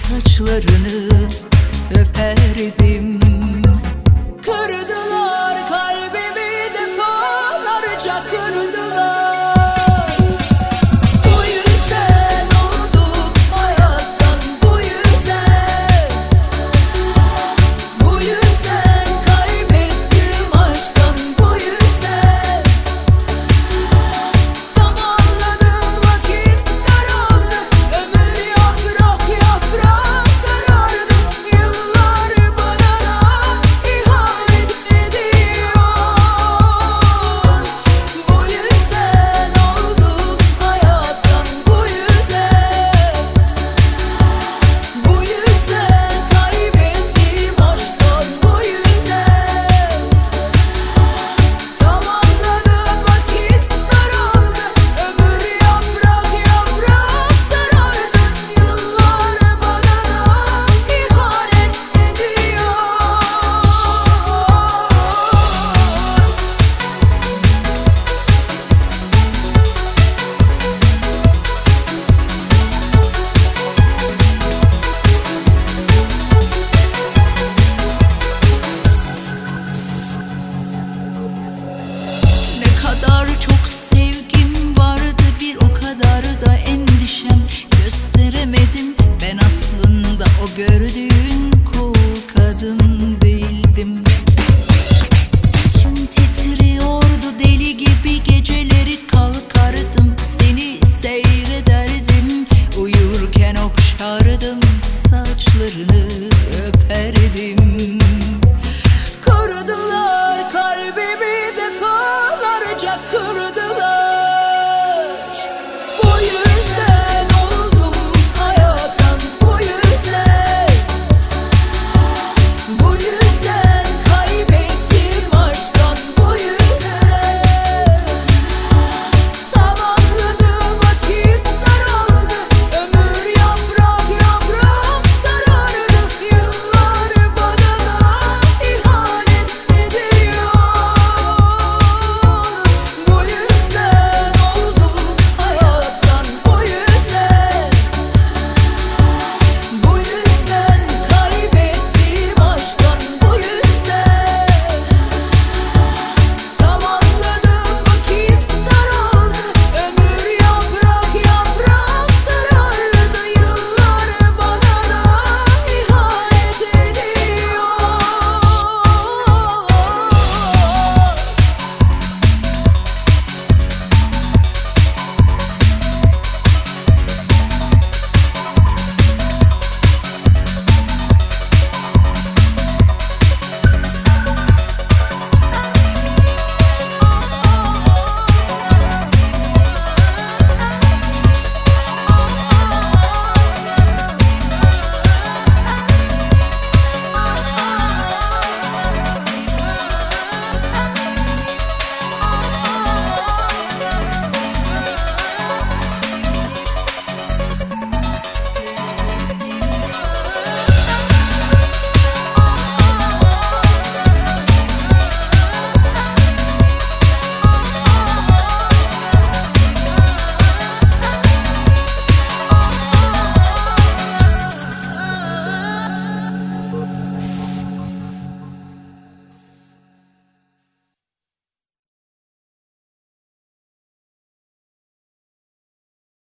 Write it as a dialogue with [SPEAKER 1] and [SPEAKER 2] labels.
[SPEAKER 1] saçlarını öperdim. Kırdılar kalbimi, defalarca kırdılar. Bu yüzden oldum hayattan, bu yüzden. Bu yüzden kaybettim aşktan, bu yüzden. Zamanladım, vakit daraldı, ömür yaprak yaprak sarardı. Yıllar bana ihanet ediyor. Bu yüzden oldum hayattan, bu yüzden. Bu yüzden kaybettim aşktan, bu yüzden. Zamanladım, vakit daraldı, ömür yaprak yaprak sarardı. Yıllar bana ihanet ediyor. Ne kadar çok sevgim vardı, bir o kadar da endişem. Gösteremedim, ben aslında o gördüğün cool kadın değildim. İçim titriyordu deli gibi, geceleri kalkardım, seni seyrederdim. Uyurken okşardım saçlarını.